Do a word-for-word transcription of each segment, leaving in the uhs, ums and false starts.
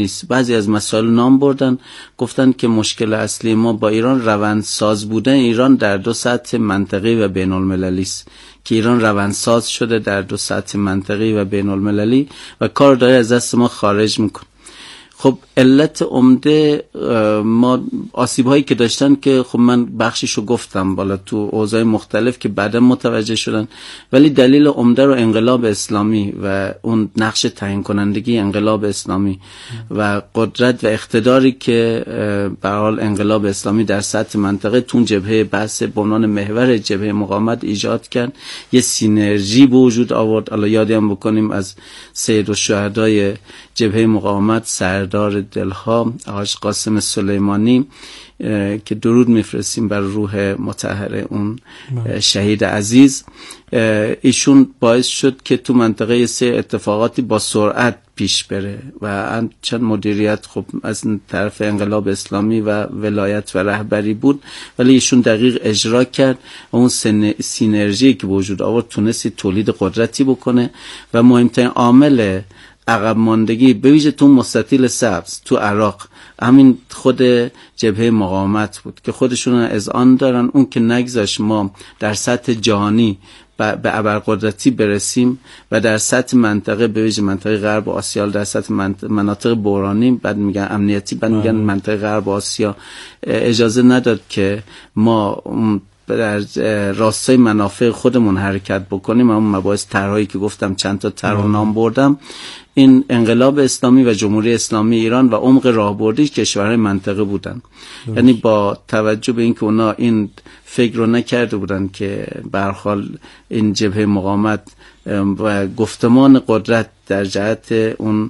نیست. بعضی از مسائل نام بردن، گفتن که مشکل اصلی ما با ایران روندساز بودن ایران در دو سطح منطقی و بین المللی است که ایران روندساز شده در دو سطح منطقی و بین المللی و کار داره از دست ما خارج میکنه. خب علت عمده ما آسیب هایی که داشتن که خب من بخشیشو گفتم بالا تو اوضاع مختلف که بعدا متوجه شدن، ولی دلیل عمده رو انقلاب اسلامی و اون نقش تعیین کنندگی انقلاب اسلامی و قدرت و اقتداری که به هر حال انقلاب اسلامی در سطح منطقه تون جبهه بحث به عنوان محور جبهه مقاومت ایجاد کرد، یه سینرژی به وجود آورد. حالا یادی هم بکنیم از سیدالشهدای جبهه مقاومت سردار دلها حاج قاسم سلیمانی که درود میفرستیم بر روح مطهر اون شهید عزیز، ایشون باعث شد که تو منطقه سه اتفاقاتی با سرعت پیش بره و چند مدیریت خب از طرف انقلاب اسلامی و ولایت و رهبری بود، ولی ایشون دقیق اجرا کرد و اون سینرژی که وجود آورد تونستی تولید قدرتی بکنه و مهمترین عامل عقب ماندگی به ویژه تو مستطیل سبز تو عراق همین خود جبهه مقاومت بود که خودشون اذعان دارن اون که نگذاشت ما در سطح جهانی به ابرقدرتی برسیم و در سطح منطقه به ویژه منطقه غرب آسیا در سطح مناطق بحرانی بعد میگن امنیتی بعد میگن منطقه غرب آسیا اجازه نداد که ما در راستای منافع خودمون حرکت بکنیم. اون مباحث طرحی که گفتم چند تا طرح نام بردم، این انقلاب اسلامی و جمهوری اسلامی ایران و عمق راهبردی کشورهای منطقه بودن. یعنی با توجه به اینکه اونا این فکر رو نکرده بودن که به هر حال این جبهه مقاومت و گفتمان قدرت در جهت اون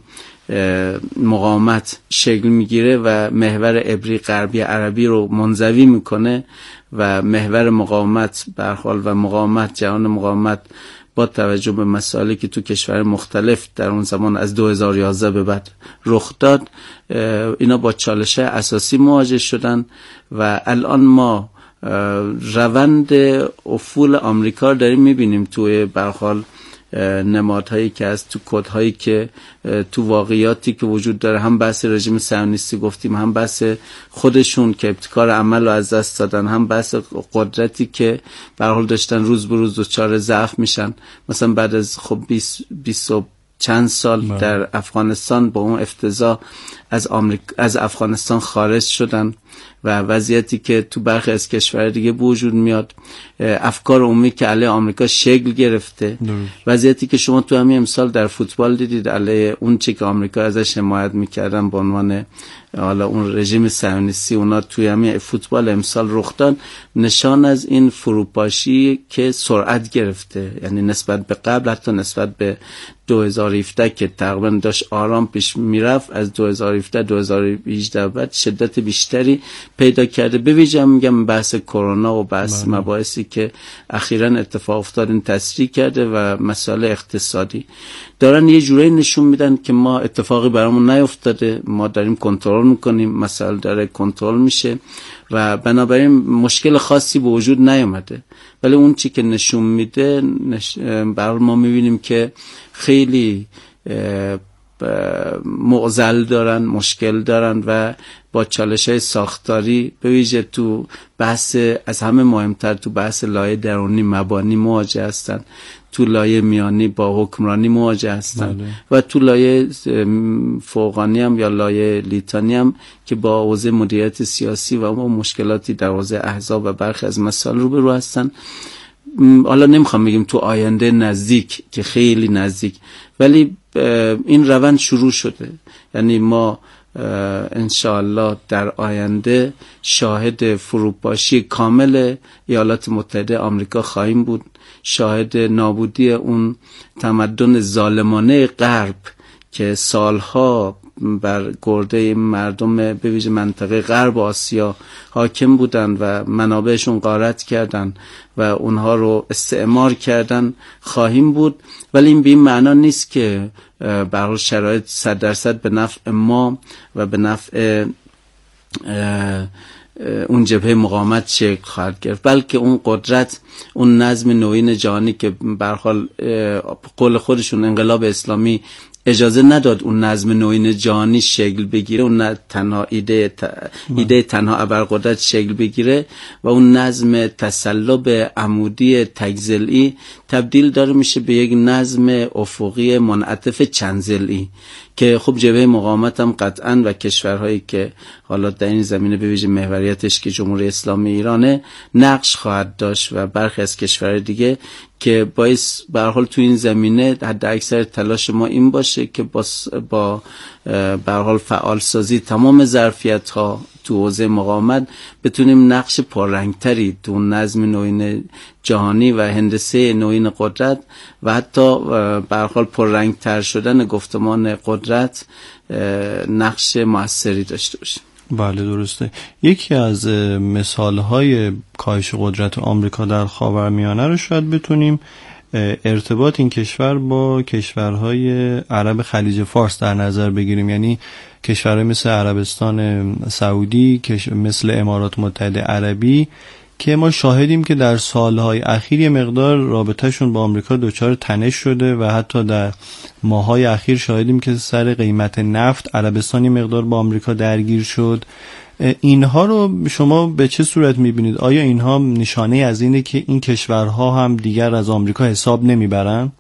مقاومت شکل میگیره و محور عبری غربی عربی رو منزوی میکنه و محور مقاومت به هر حال و مقاومت جهان مقاومت با توجه به مسائلی که تو کشور مختلف در اون زمان از دو هزار و یازده به بعد رخ داد، اینا با چالش اساسی مواجه شدن و الان ما روند افول آمریکا داریم میبینیم توی به هر حال نمادهایی که از تو کدهایی که تو واقعیاتی که وجود داره، هم بحث رژیم صهیونیستی گفتیم، هم بحث خودشون که ابتکار عمل رو از دست دادن، هم بحث قدرتی که به هر حال داشتن روز به روز دچار ضعف میشن. مثلا بعد از خب بیست بیست چند سال من. در افغانستان با اون افتضاح از آمریکا از افغانستان خارج شدن و وضعیتی که تو برخی از کشورهای دیگه وجود میاد، افکار عمومی که علیه آمریکا شکل گرفته، وضعیتی که شما تو همین امسال در فوتبال دیدید علیه اون چی که آمریکا ازش حمایت میکردن به عنوان حالا اون رژیم صهیونیستی، اونا توی همین فوتبال امسال رخ داد، نشان از این فروپاشی که سرعت گرفته. یعنی نسبت به قبل، حتی نسبت به دو هزار و هفده که تقریبا داشت آرام پیش میرفت، از دو هزار و هفده دو هزار و هجده بعد شدت بیشتری پیدا کرده. به ویژه میگم بحث کرونا و بحث مباحثی که اخیراً اتفاق افتاد این تسریع کرده و مسائل اقتصادی دارن یه جوری نشون میدن که ما اتفاقی برامون نیفتاده، ما داریم کنترل میکنیم، مسائل داره کنترل میشه و بنابراین مشکل خاصی به وجود نیامده. ولی اون چی که نشون میده نش... برای ما میبینیم که خیلی معضل دارن، مشکل دارن و با چالش‌های ساختاری به ویژه تو بحث از همه مهمتر تو بحث لایه درونی مبانی مواجه هستن، تو لایه میانی با حکمرانی مواجه هستن بله. و تو لایه فوقانی هم یا لایه لیتانی هم که با حوزه مدیریت سیاسی و اون مشکلاتی در حوزه احزاب و برخی از مسائل روبرو هستن. حالا نمیخوام بگیم تو آینده نزدیک که خیلی نزدیک، ولی این روند شروع شده. یعنی ما انشاءالله در آینده شاهد فروپاشی کامل ایالات متحده آمریکا خواهیم بود، شاهد نابودی اون تمدن ظالمانه غرب که سالها بر گرده مردم به ویژه منطقه غرب آسیا حاکم بودن و منابعشون غارت کردن و اونها رو استعمار کردن خواهیم بود. ولی این به این معنا نیست که برای شرایط صد درصد به نفع ما و به نفع اون جبهه مقاومت شکل خواهد گرفت، بلکه اون قدرت، اون نظم نوین جهانی که به هر حال قول خودشون انقلاب اسلامی اجازه نداد اون نظم نوین جهانی شکل بگیره، اون نه تنها ایده ت... ایده تنها ابرقدرت شکل بگیره و اون نظم تسلب عمودی تک‌ضلعی تبدیل داره میشه به یک نظم افقی منعطف چندضلعی که خب جبهه مقاومت هم قطعاً و کشورهایی که حالا در این زمینه به ویژه محوریتش که جمهوری اسلامی ایرانه نقش خواهد داشت و برخی از کشورهای دیگه که باعث به هر حال تو این زمینه حد اکثر تلاش ما این باشه که با با به هر حال فعال سازی تمام ظرفیت‌ها تو حوزه مقاومت بتونیم نقش پررنگتری تو نظم نوین جهانی و هندسه نوین قدرت و حتی به هر حال پررنگتر شدن گفتمان قدرت نقش موثری داشته باشیم. بله درسته. یکی از مثال‌های کاهش قدرت آمریکا در خاورمیانه رو شاید بتونیم ارتباط این کشور با کشورهای عرب خلیج فارس در نظر بگیریم، یعنی کشورهای مثل عربستان سعودی، مثل امارات متحده عربی که ما شاهدیم که در سالهای اخیر یه مقدار رابطهشون با آمریکا دچار تنش شده و حتی در ماهای اخیر شاهدیم که سر قیمت نفت عربستان یه مقدار با آمریکا درگیر شد. اینها رو شما به چه صورت میبینید؟ آیا اینها نشانه از اینه که این کشورها هم دیگر از آمریکا حساب نمیبرن؟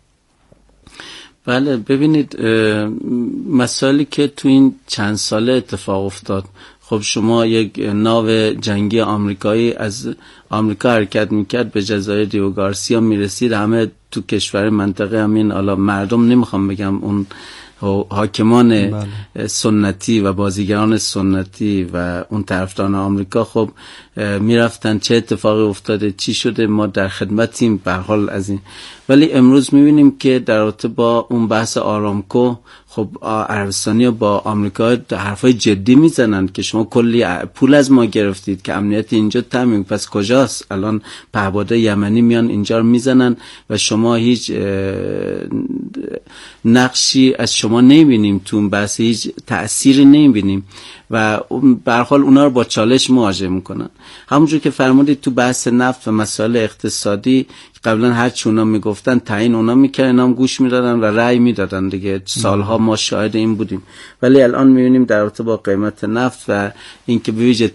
بله ببینید مسائلی که تو این چند ساله اتفاق افتاد، خب شما یک ناو جنگی آمریکایی از آمریکا حرکت میکرد به جزایر دیو گارسیا میرسید، همه تو کشور منطقه همین حالا مردم نمیخوام بگم اون حاکمان بله. سنتی و بازیگران سنتی و اون طرفداران آمریکا خب میرفتن چه اتفاقی افتاده چی شده ما در خدمتیم به هر حال از این. ولی امروز میبینیم که در رابطه با اون بحث آرامکو خب عربستانی با آمریکا حرفای جدی میزنن که شما کلی پول از ما گرفتید که امنیت اینجا تامین، پس کجاست؟ الان پهپادهای یمنی میان اینجا رو میزنن و شما هیچ نقشی از شما نمیبینیم تو اون بحث، هیچ تأثیری نمیبینیم و به هر حال اونا رو با چالش مواجه میکنن. همونجور که فرمودید تو بحث نفت و مسائل اقتصادی قبلا هر چی اونا میگفتن تعیین اونا میکردن، اینا هم گوش میدادن و رأی میدادن دیگه، سالها ما شاهد این بودیم. ولی الان میبینیم در رابطه با قیمت نفت و اینکه به ویژه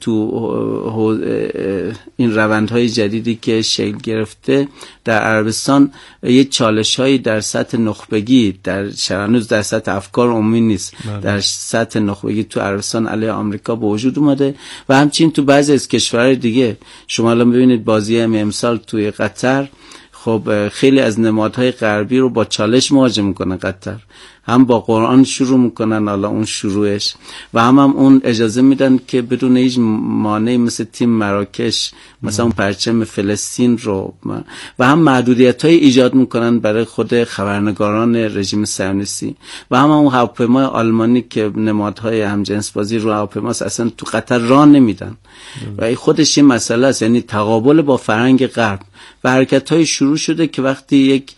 تو این روندهای جدیدی که شکل گرفته در عربستان یه چالش‌هایی در سطح نخبگی در هنوز در سطح افکار عمومی نیست بله. در سطح نخبگی تو عربستان علیه آمریکا به وجود اومده و همچنین تو بعضی از کشورهای دیگه. شما الان ببینید بازی هم امسال توی قطر خب خیلی از نمادهای غربی رو با چالش مواجه میکنه قطر، هم با قرآن شروع میکنن حالا اون شروعش و هم هم اون اجازه میدن که بدون هیچ مانعی مثل تیم مراکش مثلا اون پرچم فلسطین رو و هم محدودیت‌های ایجاد میکنن برای خود خبرنگاران رژیم صهیونیستی و هم, هم اون هواپیمای آلمانی که نمادهای همجنس بازی رو هواپیماست اصلا تو قطر راه نمیدن و این خودش این مسئله است، یعنی تقابل با فرهنگ غرب و حرکت‌های شروع شده که وقتی یک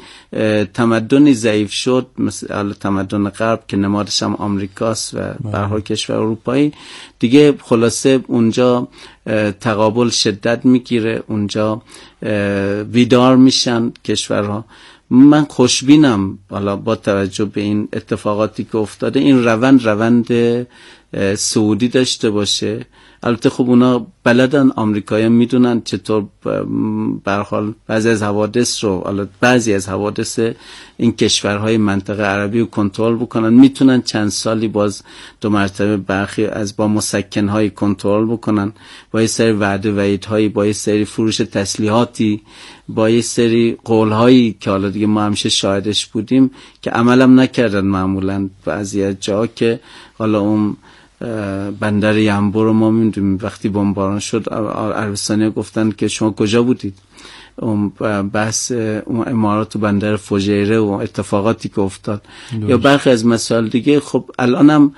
تمدنی ضعیف شد مثل تمدن غرب که نمادش هم آمریکاست و به هر حال کشور اروپایی دیگه، خلاصه اونجا تقابل شدت میگیره، اونجا ویدار میشن کشورها. من خوشبینم حالا با توجه به این اتفاقاتی که افتاده این روند روند سعودی داشته باشه. البته خب اونا بلدن، آمریکایی‌ها میدونن چطور به هر حال بعضی از حوادث رو حالا بعضی از حوادث این کشورهای منطقه عربی رو کنترل بکنن، میتونن چند سالی باز دو مرتبه برخی از با مسکن‌های کنترل بکنن، با یه سری وعده وعیدهایی، با یه سری فروش تسلیحاتی، با یه سری قولهایی که حالا دیگه ما همیشه شاهدش بودیم که عملم نکردن معمولاً بعضی از جاها که حالا اون بندر ینبو رو ما میدونیم وقتی بمباران شد عربستانی‌ها گفتن که شما کجا بودید؟ اون بحث اون امارات و بندر فجیره و اتفاقاتی که افتاد دوست. یا برخی از مسائل دیگه. خب الان هم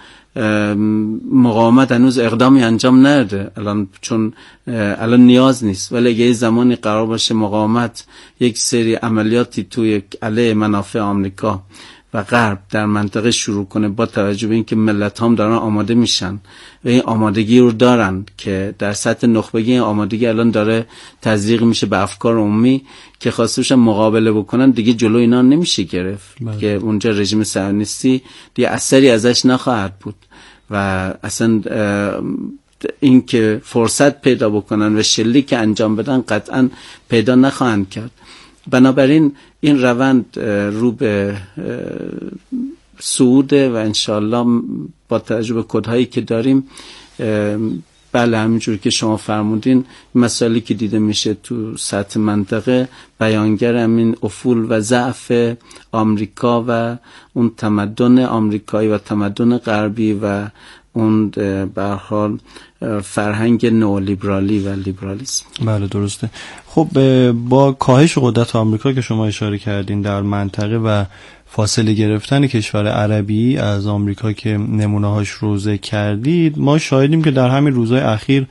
مقاومت هنوز اقدامی انجام نده الان، چون الان نیاز نیست، ولی اگه زمانی قرار باشه مقاومت یک سری عملیاتی توی علیه منافع آمریکا و غرب در منطقه شروع کنه، با توجه به اینکه ملت هم دارن آماده میشن و این آمادگی رو دارن که در سطح نخبگی این آمادگی الان داره تزریق میشه به افکار عمومی که خواستوشن مقابله بکنن، دیگه جلو اینا نمیشه گرفت که اونجا رژیم صهیونیستی دیگه اثری ازش نخواهد بود و اصلا این که فرصت پیدا بکنن و شلیک انجام بدن قطعا پیدا نخواهند کرد. بنابراین این روند رو به صعوده و انشالله با توجه به کدهایی که داریم، بله همینجور که شما فرمودین مسائلی که دیده میشه تو سطح منطقه بیانگر همین افول و ضعف آمریکا و اون تمدن آمریکایی و تمدن غربی و اون به هر حال فرهنگ نئولیبرالی و لیبرالیسم. بله درسته. خب با کاهش قدرت آمریکا که شما اشاره کردین در منطقه و فاصله گرفتن کشور عربی از آمریکا که نمونه‌هاش رو ذکر کردید، ما شاهدیم که در همین روزهای اخیر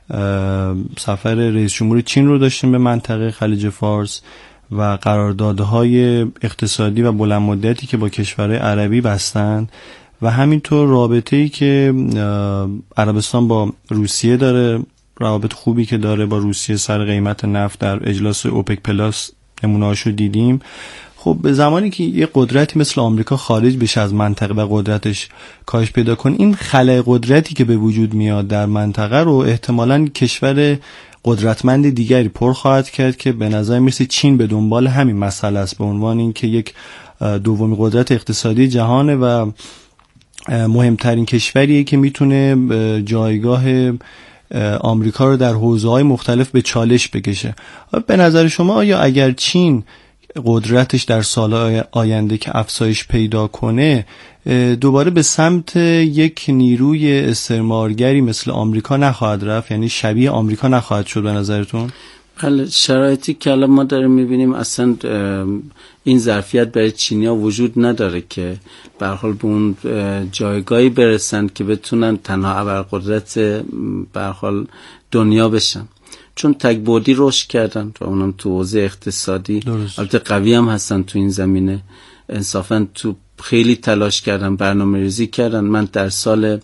سفر رئیس جمهور چین رو داشتیم به منطقه خلیج فارس و قراردادهای اقتصادی و بلند مدتی که با کشورهای عربی بستند و همینطور رابطه‌ای که عربستان با روسیه داره، روابط خوبی که داره با روسیه سر قیمت نفت در اجلاس اوپک پلاس نمونه‌هاشو دیدیم. خب به زمانی که یه قدرتی مثل آمریکا خارج بشه از منطقه و قدرتش کاهش پیدا کنه، این خلأ قدرتی که به وجود میاد در منطقه رو احتمالاً کشور قدرتمند دیگری پر خواهد کرد که به نظر میرسه چین به دنبال همین مسئله است، به عنوان اینکه یک دومین قدرت اقتصادی جهانه و مهمترین کشوریه که میتونه جایگاه آمریکا رو در حوزه‌های مختلف به چالش بکشه. به نظر شما آیا اگر چین قدرتش در سالهای آینده که افزایش پیدا کنه دوباره به سمت یک نیروی استعمارگری مثل آمریکا نخواهد رفت، یعنی شبیه آمریکا نخواهد شد به نظرتون؟ بله، شرایطی که الان ما داریم میبینیم اصلا این ظرفیت برای چینی‌ها وجود نداره که به هر حال به اون جایگاهی برسن که بتونن تنها ابرقدرت به هر حال دنیا بشن، چون تک‌بعدی رشد کردن و اونم تو حوزه اقتصادی البته قوی هم هستن تو این زمینه، انصافا تو خیلی تلاش کردن، برنامه‌ریزی کردن. من در سال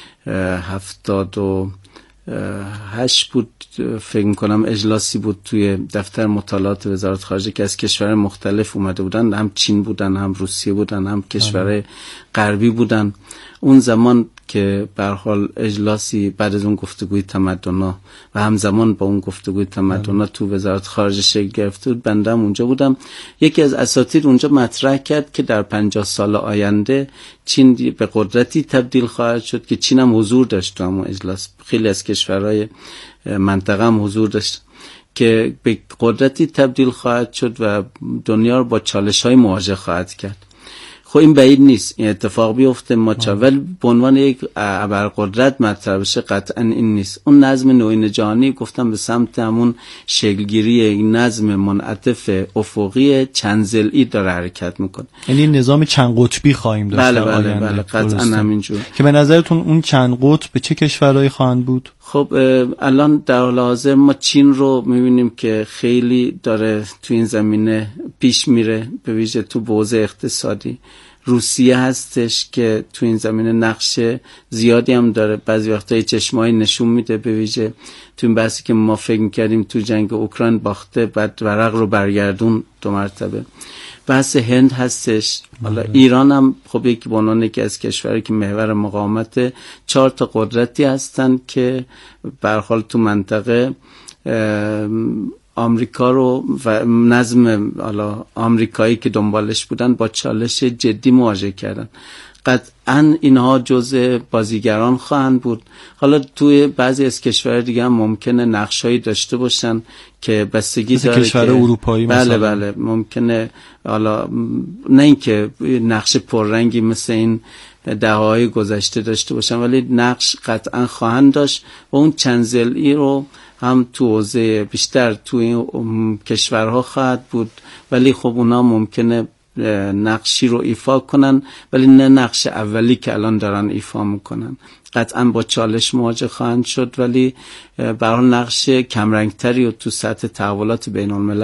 هفتاد و هشت بود فکر میکنم اجلاسی بود توی دفتر مطالعات وزارت خارجه که از کشورهای مختلف اومده بودن، هم چین بودن، هم روسیه بودن، هم کشورهای غربی بودن. اون زمان که به هر حال اجلاسی بعد از اون گفتگوی تمدن‌ها و همزمان با اون گفتگوی تمدن‌ها تو وزارت خارجه شکل گرفته بود، بنده هم اونجا بودم. یکی از اساتید اونجا مطرح کرد که در پنجاه سال آینده چین به قدرتی تبدیل خواهد شد که چین هم حضور داشت تو همون اجلاس، خیلی از کشورهای منطقه هم حضور داشت، که به قدرتی تبدیل خواهد شد و دنیا رو با چالش‌های مواجه خواهد کرد. خب این بعید نیست این اتفاق بیفته، ما چا ولی به عنوان یک ابرقدرت مطرح بشه قطعا این نیست. اون نظم نوین جهانی گفتم به سمت همون شکلگیری یک نظم منعطف افقی چند ضلعی داره حرکت میکنه، یعنی نظام چند قطبی خواهیم داشت. بله بله بله قطعا همینجور. که به نظرتون اون چند قطب به چه کشورهایی خواهند بود؟ خب الان در حال حاضر ما چین رو میبینیم که خیلی داره تو این زمینه پیش میره، به ویژه تو حوزه اقتصادی. روسیه هستش که تو این زمینه نقش زیادی هم داره، بعضی وقتا چشمایی نشون میده، به ویژه تو این بحثی که ما فکر میکردیم تو جنگ اوکراین باخته، بعد ورق رو برگردون دو مرتبه. بحث هند هستش. حالا ایران هم خب یک به عنوان یکی از کشورهایی که محور مقاومت، چهار تا قدرتی هستن که به هر حال تو منطقه آمریکا رو و نظم حالا آمریکایی که دنبالش بودن با چالش جدی مواجه کردن. قطعاً اینها جزء بازیگران خواهند بود. حالا توی بعضی از کشورهای دیگه هم ممکنه نقشایی داشته باشن که بستگی داره کشور که اروپایی بله مثلا. بله ممکنه، حالا نه اینکه نقش پررنگی مثل این دهه‌های گذشته داشته باشن، ولی نقش قطعاً خواهند داشت و اون چند ضلعی رو هم تو حوزه بیشتر تو این کشورها خواهد بود، ولی خب اونا ممکنه نقشی رو ایفا کنن ولی نه نقش اولی که الان دارن ایفا میکنن. قطعا با چالش مواجه خواهند شد، ولی برای نقش کمرنگتری و تو سطح تحولات بین الملل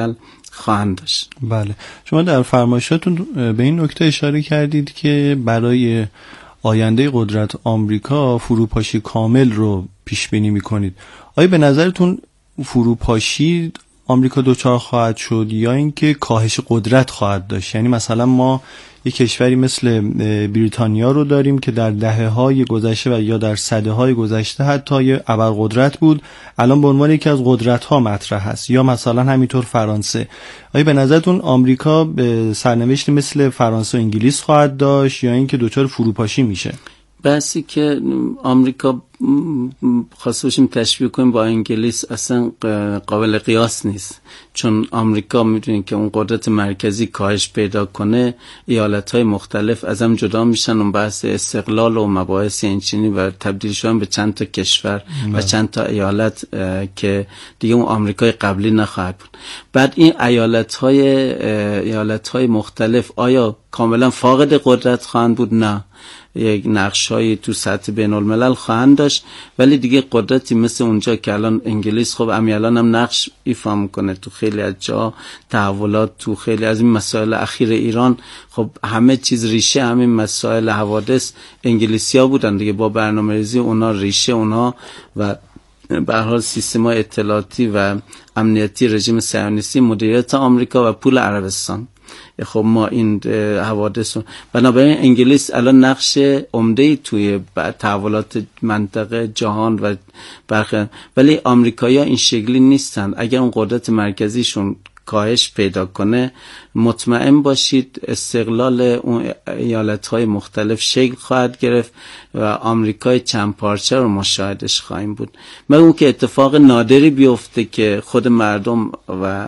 خواهند داشت. بله، شما در فرمایشاتون به این نکته اشاره کردید که برای آینده قدرت آمریکا فروپاشی کامل رو پیش بینی میکنید. آیا به نظرتون فروپاشی آمریکا دوچار خواهد شد یا اینکه کاهش قدرت خواهد داشت؟ یعنی مثلا ما یک کشوری مثل بریتانیا رو داریم که در دهه‌های گذشته و یا در سده‌های گذشته حتی یه ابرقدرت بود، الان به عنوان یکی از قدرت‌ها مطرح هست، یا مثلا همینطور فرانسه. آیا به نظرتون آمریکا به سرنوشتی مثل فرانسه و انگلیس خواهد داشت یا اینکه دوچار فروپاشی میشه؟ بحثی که آمریکا خواسته باشیم تشبیه کنیم با انگلیس اصلا قابل قیاس نیست، چون آمریکا میدونید که اون قدرت مرکزی کاهش پیدا کنه، ایالت‌های مختلف از هم جدا میشن، اون بحث استقلال و مباحث اینچنینی و تبدیل شدن به چند تا کشور مم. و چند تا ایالت که دیگه اون آمریکای قبلی نخواهد بود. بعد این ایالت‌های ایالت‌های مختلف آیا کاملا فاقد قدرت خواهند بود؟ نه، یک نقشایی تو سطح بین الملل خواهند داشت، ولی دیگه قدرتی مثل اونجا که الان انگلیس خب امیالان هم نقش ایفا میکنه تو خیلی از جا، تحولات تو خیلی از این مسائل اخیر ایران، خب همه چیز ریشه همین مسائل حوادث انگلیسیا بودن دیگه، با برنامه‌ریزی اونا ریشه اونا و به هر حال سیستم‌های اطلاعاتی و امنیتی رژیم صهیونیستی، مدیریت آمریکا و پول عربستان. خب ما این حوادث، بنابراین انگلیس الان نقش عمده‌ای توی تحولات منطقه جهان و برخی، ولی آمریکایی‌ها این شکلی نیستن. اگر اون قدرت مرکزیشون کاهش پیدا کنه، مطمئن باشید استقلال اون ایالت‌های مختلف شکل خواهد گرفت و آمریکای چند پارچه رو مشاهدش خواهیم بود. مگر اون که اتفاق نادری بیفته که خود مردم و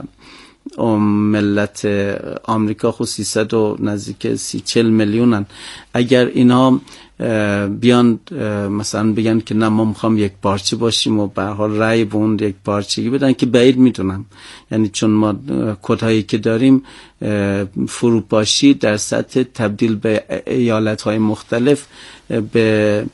ملت آمریکا خود سیصد و نزدیک سی چل میلیونن، اگر اینها بیان مثلا بگن که نه ما میخوام یک پارچه باشیم و به هر حال رأی به اون یک پارچگی بدن، که بعید میدونم، یعنی چون ما کدهایی که داریم فروپاشی در سطح تبدیل به ایالت‌های مختلف به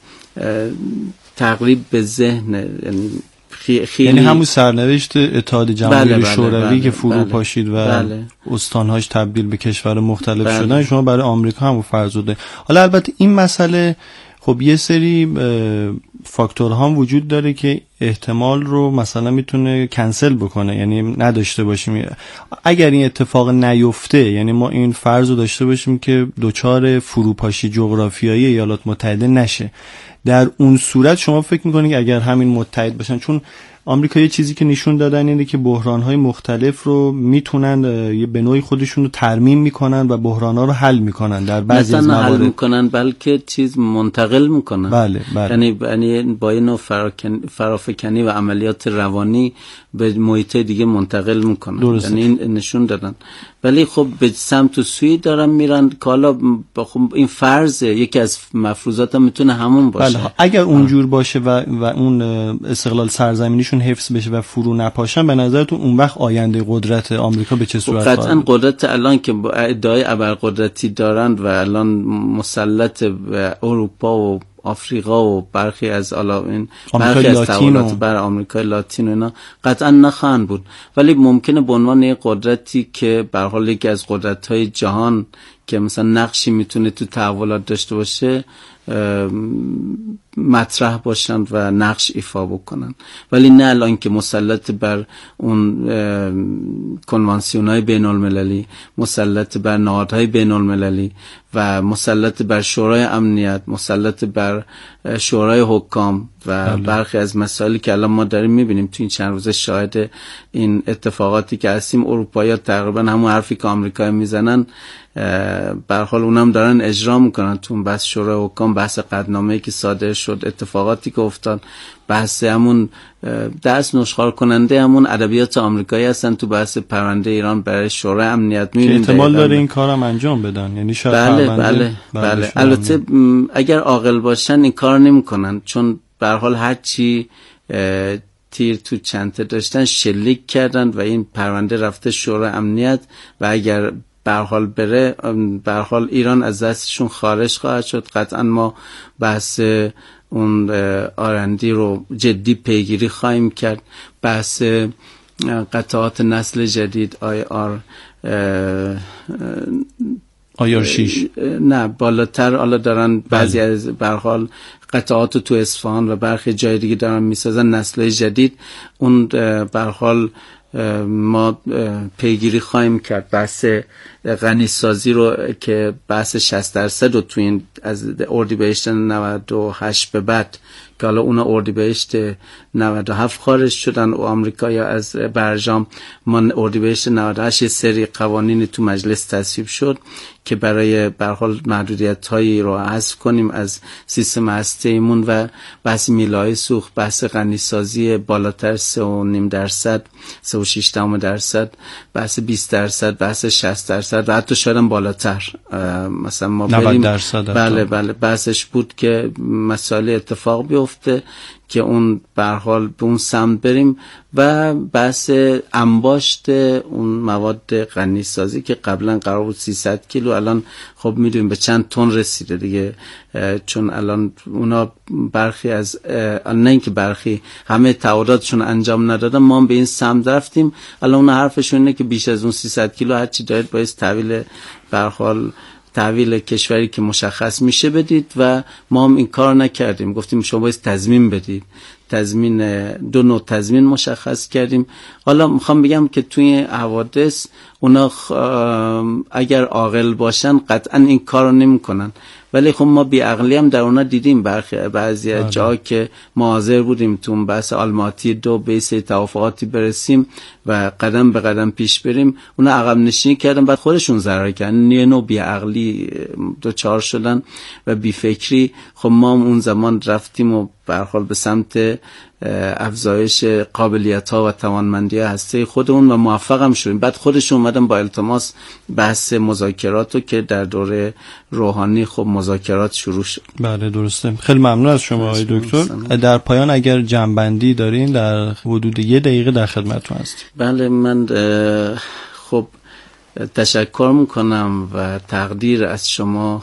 تقریب به ذهن، یعنی خیلی یعنی همون سرنوشت اتحاد جماهیر بله بله شوروی بله که فرو بله پاشید و بله استانهاش تبدیل به کشور مختلف بله شدن، شما برای آمریکا همون فرض. حالا البته این مسئله خب یه سری فاکتورها هم وجود داره که احتمال رو مثلا میتونه کنسل بکنه، یعنی نداشته باشیم. اگر این اتفاق نیفته، یعنی ما این فرض رو داشته باشیم که دوچار فروپاشی جغرافیایی ایالات متحده نشه، در اون صورت شما فکر میکنید اگر همین متحد باشن، چون آمریکا یه چیزی که نشون دادن اینه که بحران‌های مختلف رو میتونن یه به نوعی خودشون رو ترمیم میکنن و بحران‌ها رو حل میکنن در بعضی از موارد. حل میکنن بلکه چیز منتقل میکنن. بله بله. یعنی یعنی با این نوع فرافکنی و عملیات روانی به محیط دیگه منتقل میکنن. درسته. یعنی این نشون دادن. ولی خب به سمت و سوی دارن میرن که حالا خب این فرض یکی از مفروضات هم میتونه همون باشه. بله. اگر اونجور باشه و و اون استقلال سرزمینیشون حفظ بشه و فرو نپاشن، به نظرتون اون وقت آینده قدرت آمریکا به چه صورت خواهد؟ قطعا قدرت الان که با ادعای ابرقدرتی دارند و الان مسلط به اروپا و آفریقا و برخی از الا این برخی از تحولات بر آمریکای لاتین و اینا قطعا نخواهند بود، ولی ممکنه به عنوان یک قدرتی که به هر حال یکی از قدرت‌های جهان که مثلا نقشی میتونه تو تحولات داشته باشه مطرح باشند و نقش ایفا بکنن، ولی نه الان که مسلط بر اون کنوانسیون‌های بین المللی، مسلط بر نهادهای بین المللی و مسلط بر شورای امنیت، مسلط بر شورای حکام و بله. برخی از مسائلی که الان ما داریم میبینیم تو این چند روزه شاهد این اتفاقاتی که هستیم. اروپایی‌ها تقریبا همون حرفی که آمریکا میزنن به هر حال اونم دارن اجرا میکنن تو اون بحث شورای حکام، بحث قطعنامه‌ای که صادر شد، اتفاقاتی که افتاد، بحث همون دست نشخوار کننده همون ادبیات آمریکایی هستن تو بحث پرونده ایران برای شورای امنیت. که احتمال داره این کارم انجام بدن، یعنی شاید بله بله بله البته اگر عاقل باشن این کار نمیکنن، چون به هر حال هر چی تیر تو چنته داشتن شلیک کردن و این پرونده رفته شورای امنیت و اگر به هر حال بره به هر حال ایران از دستشون خارج خواهد شد. قطعا ما بحث اون آرندی رو جدی پیگیری خواهیم کرد، بحث قطعات نسل جدید آی آر آی آر شش نه بالاتر حالا دارن بعضی از به هر حال قطعات تو اصفهان و برخی جای دیگه دارن میسازن نسل جدید. اون به هر حال ما پیگیری خواهیم کرد بحث غنی سازی رو که بحث شصت درصد رو تو این از اردیبهشت نود و هشت به بعد که حالا اونا اردیبهشت نود و هفت خارج شدن و آمریکا یا از برجام، ما اردیبهشت نود و هشت سری قوانین تو مجلس تصویب شد که برای به هر حال محدودیت‌هایی رو حذف کنیم از سیستم هسته‌ایمون و بحث میلای سوخت، بحث غنی سازی بالاتر سه و نیم درصد، سه و شش دهم درصد، بحث بیست درصد، بحث شصت درصد و حتی شاید هم بالاتر. مثلا ما بریم بله بله بحثش بود که مسائل اتفاق بیفته که اون به هر حال به اون سمت بریم و بحث انباشت اون مواد غنی سازی که قبلا قرار بود سیصد کیلو، الان خب میدونیم به چند تن رسیده دیگه، چون الان اونا برخی از نه اینکه برخی همه تعهداتشون انجام ندادن، ما هم به این سمت رفتیم. الان اون حرفشون اینه که بیش از اون سیصد کیلو هر چی دارید باید تحویل به هر حال تحویل کشوری که مشخص میشه بدید و ما هم این کار نکردیم، گفتیم شما باید تضمین بدید. تضمین دو نوع تضمین مشخص کردیم. حالا میخوام بگم که توی حوادث اونا اگر عاقل باشن قطعا این کارو نمیکنن، ولی خب ما بی عقلی هم در اونا دیدیم. برخی بعضی از جاها که ما حاضر بودیم تو بحث آلماتی دو به سری توافقاتی برسیم و قدم به قدم پیش بریم، اونا عقب نشینی کردن، بعد خودشون ضرر کردن، یه نوع بی عقلی دوچار شدن و بی فکری. خب ما اون زمان رفتیم و به هر حال به سمت افزایش قابلیت‌ها و توانمندی هسته خودمون و موفق هم شدیم. بعد خودشون اومدن با التماس بحث مذاکراتو که در دوره روحانی خب مذاکرات شروع شد. بله درسته. خیلی ممنون از شما آقای دکتر. در پایان اگر جنبندی دارین در حدود یک دقیقه در خدمتتون هستیم. بله من خب تشکر میکنم و تقدیر از شما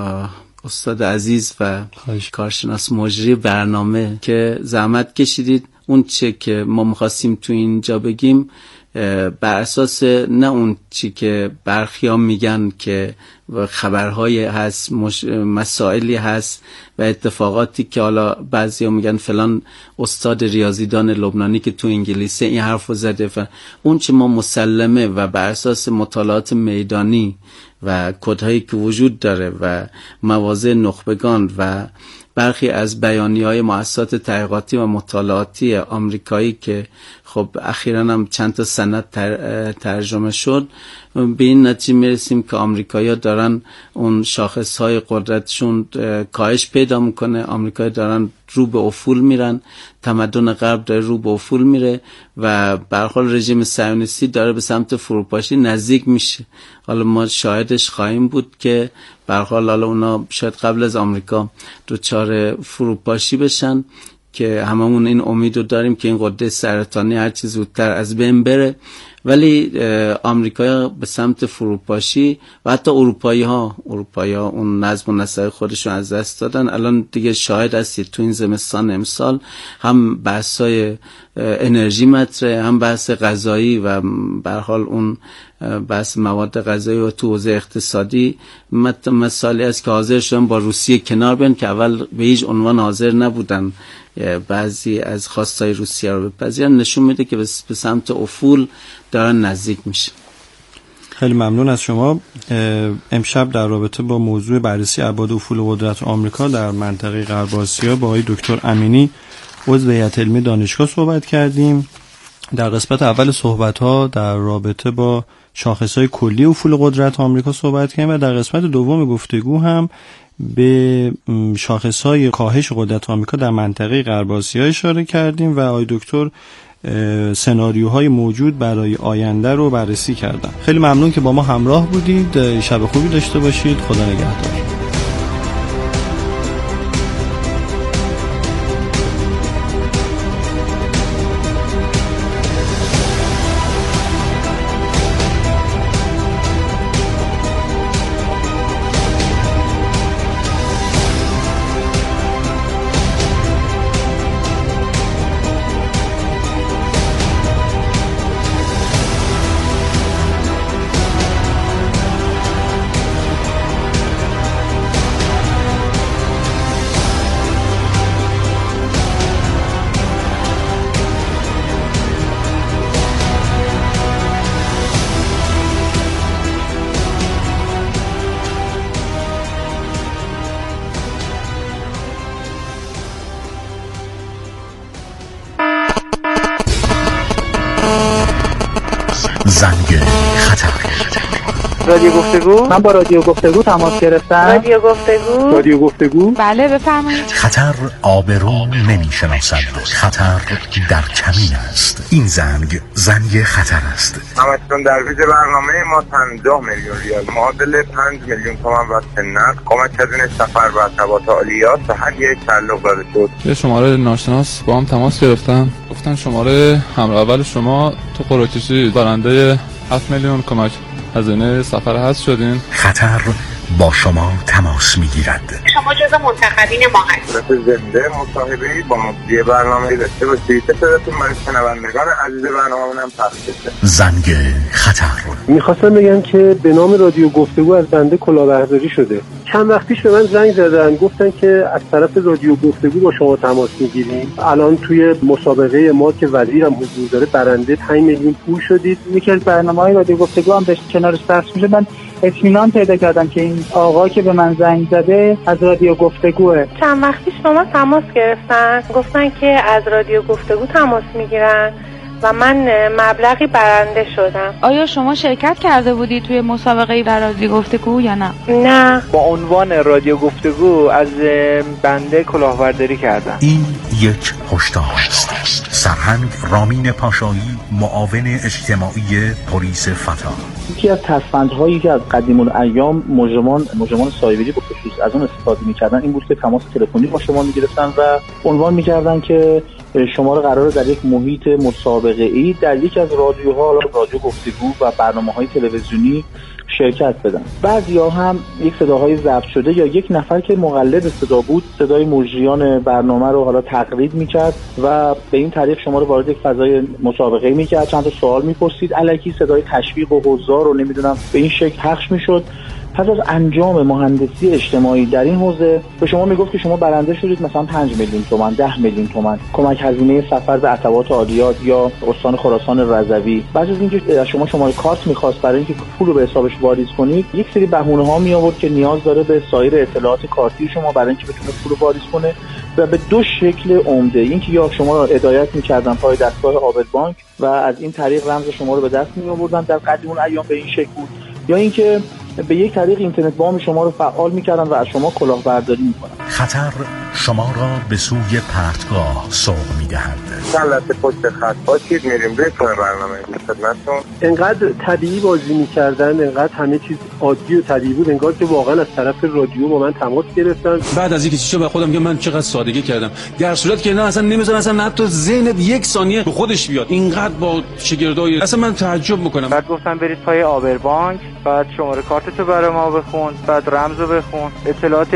استاد عزیز و کارشناس مجری برنامه که زحمت کشیدید. اون چه که ما می‌خواستیم تو اینجا بگیم بر اساس نه اون چی که برخیام میگن که خبرهای هست، مسائلی هست و اتفاقاتی که حالا بعضیا میگن فلان استاد ریاضیدان لبنانی که تو انگلیسه این حرفو زده، اون چه ما مسلمه و بر اساس مطالعات میدانی و کدهایی که وجود داره و مواضع نخبگان و برخی از بیانیه‌های مؤسسات تحقیقاتی و مطالعاتی آمریکایی که خب اخیراً هم چند تا سند تر، ترجمه شد، به این نتیجه میرسیم که آمریکایی‌ها دارن اون شاخص‌های قدرتشون کاهش پیدا میکنه، آمریکایی‌ها دارن رو به افول میرن، تمدن غرب داره رو به افول میره و به هر حال رژیم صهیونیستی داره به سمت فروپاشی نزدیک میشه. حالا ما شاهدش خواهیم بود که به هر حال حالا اونا شاید قبل از آمریکا دوچار فروپاشی بشن که هممون این امیدو داریم که این غده سرطانی هر چیز زودتر از بین بره، ولی آمریکایی‌ها به سمت فروپاشی و حتی اروپایی‌ها اروپایی‌ها اون نظم و نسق خودشون از دست دادن. الان دیگه شاهد هستید تو این زمستان امسال هم بحث‌های انرژی مطرحه، هم بحث غذایی و به هر حال اون بحث مواد غذایی و تو حوزه اقتصادی مسائلی است که حاضر شدن با روسیه کنار بیان که اول به هیچ عنوان حاضر نبودن بعضی از خواستای روسیه رو بپذیرن. نشون میده که به سمت افول دارن نزدیک میشه. خیلی ممنون از شما. امشب در رابطه با موضوع بررسی ابعاد افول قدرت آمریکا در منطقه غرب آسیا با آقای دکتر امینی عضو هیئت علمی دانشگاه صحبت کردیم. در قسمت اول صحبت‌ها در رابطه با شاخص‌های کلی افول قدرت آمریکا صحبت کردیم و در قسمت دوم گفتگو هم به شاخص‌های کاهش قدرت آمریکا در منطقه غرب آسیا اشاره کردیم و آقای دکتر سناریوهای موجود برای آینده رو بررسی کردن. خیلی ممنون که با ما همراه بودید. شب خوبی داشته باشید. خدا نگهدار. زنگ خطر. رادیو گفتگو. من با رادیو گفتگو تماس گرفتم. رادیو گفتگو. رادیو گفتگو. بله بفرمایید. خطر آبرو نمیشناسد، خطر در کمین است. این زنگ زنگ خطر است. همچنان در ویژه برنامه ما پنجاه میلیون ریال معادل پنج میلیون تومان واسه نقد کمک هزینه سفر و ارتباط عالیات به هر یک تعلق داده شد. یه شماره ناشناس با هم تماس گرفتن، گفتن شماره همراه اول شما تو قرعه کشی برنده هفت میلیون کمک هزینه سفر هست شدین. خطر با شما تماس میگیرد. شما جزو منتخبین ما هستید. زنده مصاحبه‌ای با مجری برنامه داشته باشید. صداتون برای شنوندگان عزیز برنامه‌مون هم پخش بشه. زنگ خطر. میخواستم بگم که به نام رادیو گفتگو از بنده کلاهبرداری شده. چند وقت پیش به من زنگ زدن، گفتن که از طرف رادیو گفتگو با شما تماس میگیریم. الان توی مسابقه ما که وزیرم حضور داره برنده پنج میلیون پول شدید. یکی از برنامه‌های رادیو گفتگو هم داشت کنارش پخش میشه. من اطمینان پیدا کردم که این آقا که به من زنگ زده از رادیو گفتگوه. چند وقت پیش با ما تماس گرفتن، گفتن که از رادیو گفتگو تماس میگیرن و من مبلغی برنده شدم. آیا شما شرکت کرده بودی توی مسابقه در رادیو گفتگو یا نه؟ نه. با عنوان رادیو گفتگو از بنده کلاهبرداری کردم. این یک هشدار است. سرهنگ رامین پاشایی، معاون اجتماعی پلیس فتا. یکی از ترفندهایی که از قدیم الایام مجرمان مجرمان سایبری به خصوص از اون استفاده می‌کردن این بود که تماس تلفنی با شما می‌گرفتن و عنوان می‌کردن که شما رو قراره در یک محیط مسابقه‌ای در یک از رادیوها، رادیو گفتگو و برنامه‌های تلویزیونی شرکت بدن. بعضیا هم یک صداهای ضبط شده یا یک نفر که مقلد صدا بود صدای مجریان برنامه رو حالا تقلید می‌کرد و به این طریق شما رو وارد یک فضای مسابقه‌ای می‌کرد، چند تا سوال می‌پرسید، الکی صدای تشویق و حضار رو نمی‌دونم به این شکل پخش می‌شد. پس از انجام مهندسی اجتماعی در این حوزه به شما میگفت که شما برنده شدید مثلا پنج میلیون تومان، ده میلیون تومان کمک هزینه سفر به ارتباط عالیات یا استان خراسان رضوی. بعد از اینکه از شما شماره کارت می‌خواست برای اینکه پول رو به حسابش واریز کنید، یک سری بهونه‌ها می آورد که نیاز داره به سایر اطلاعات کارتی شما برای اینکه بتونه پول رو واریز کنه و به دو شکل عمده. اینکه یا شما رو هدایت می‌کردن پای دستگاه آبل بانک و از این طریق رمز شما رو به دست می‌آوردن، در قدیم الایام به این شکل بود، یا اینکه به یک طریق اینترنت بام شما رو فعال می‌کردن و از شما کلاهبرداری می‌کنن. خطر شما را به سوی پرتگاه سوق می‌دهد. چند لحظه پشت خط باشید، میریم روی برنامه خدمتتون. انقدر طبیعی بازی می‌کردن، انقدر همه چیز عادی و طبیعی بود، انگار که واقعا از طرف رادیو با من تماس گرفتن. بعد از اینکه چیزا به خودم میگم من چقدر سادگی کردم، در صورتی که نه اصلا نمی‌ذارن اصلا حتی ذهنت یک ثانیه به خودش بیاد. اینقدر با شگردای اصلا من تعجب می‌کنم. بعد گفتن برید پای آبر بانک، بعد شماره کارتتو برای ما بخون، بعد رمزو بخون، اطلاعات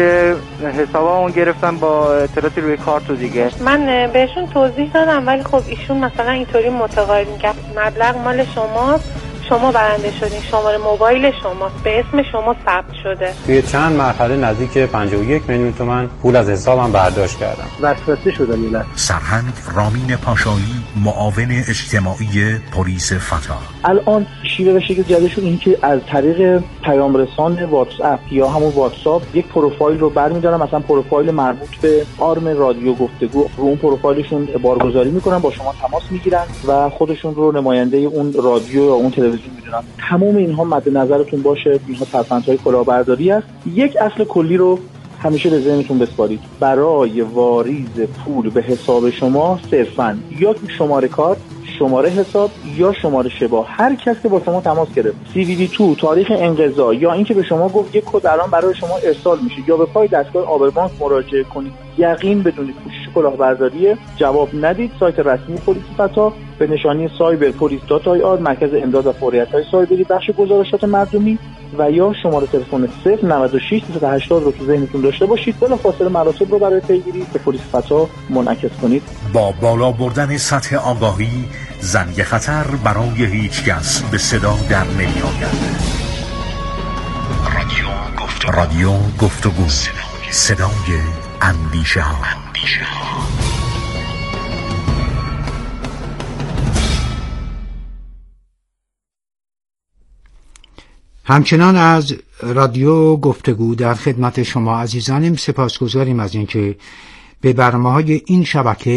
حسابمون گرفتن با اطلاعاتی روی کارت و دیگه. من بهشون توضیح دادم ولی خب ایشون مثلا اینطوری متقاعد کرد مبلغ مال شماست، شما برنده شدین، شماره موبایل شماست، به اسم شما ثبت شده. توی چند مرحله نزدیک پنجاه و یک میلیون تومان پول از حسابم برداشت کردم. وسوسه شدم یه لحظه. سرهنگ رامین پاشایی، معاون اجتماعی پلیس فتا. الان شیوه و شکل جدیدشون این که از طریق پیام رسان واتس اپ یا همون واتساپ یک پروفایل رو برمی‌دارن، مثلا پروفایل مربوط به آرم رادیو گفتگو، رو اون پروفایلشون بارگذاری میکنن، با شما تماس میگیرن و خودشون رو نماینده اون رادیو یا اون تلویزیون میدونن. تمام اینها مد نظرتون باشه، اینها ترفندهای کلاهبرداری است. یک اصل کلی رو همیشه به ذهنتون بسپارید. برای واریز پول به حساب شما صرفاً یا شماره کارت، شماره حساب یا شماره شبا، هر کس که با شما تماس گرفت، سی وی وی دو، تاریخ انقضا یا اینکه به شما گفت یک کد الان برای شما ارسال میشه یا به پای دستگاه آبر بانک مراجعه کنید، یقین بدونید پوشش کلاهبرداری، جواب ندید. سایت رسمی پلیس فتا به نشانی سایبر پلیس دات آی آر، مرکز امداد و فوریت‌های سایبری، بخش گزارشات مردمی، و یا شماره تلفن صفر نود و شش سیصد و هشتاد رو تو ذهنتون داشته باشید. بلافاصله مراتب رو برای پیگیری به پلیس فتا منعکس کنید. با بالا بردن سطح آگاهی، زنگ خطر برای هیچ کس به صدا در نمی‌آید. رادیو گفتگو، رادیو گفتگو، صدای اندیشه ها. همچنان از رادیو گفتگو در خدمت شما عزیزانیم. سپاسگزاریم از اینکه به برنامه‌های این شبکه